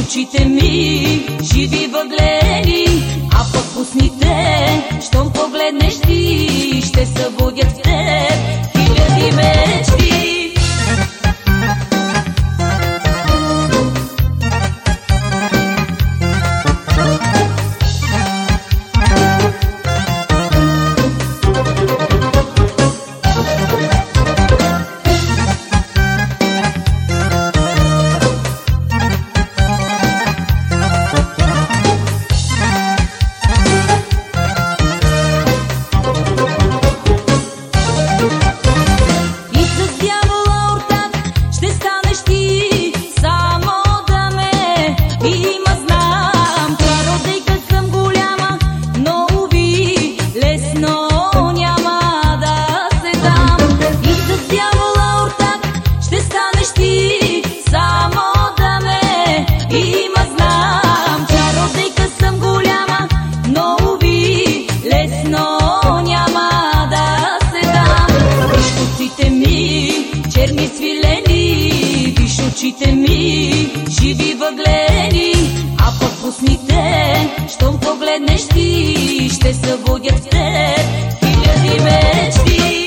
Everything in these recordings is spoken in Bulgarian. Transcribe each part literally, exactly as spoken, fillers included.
очите ми, живи въглени, а пък устните, щом погледнеш ти, ще събудят в теб хиляди мечти. Черни свилени, виж очите ми, живи въглени, а пък устните, щом погледнеш ти, ще събудят в теб хиляди мечти.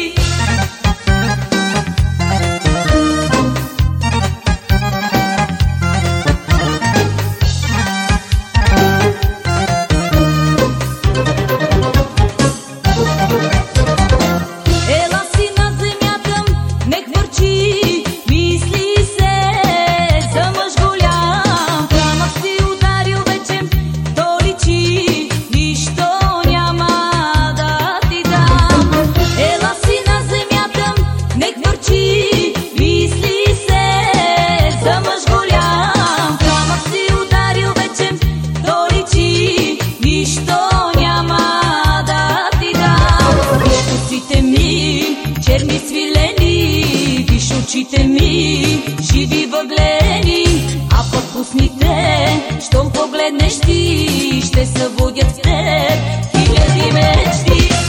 Черни свилени, виж очите ми, живи въглени, а пък устните, щом погледнеш ти, ще събудят в теб хиляди мечти.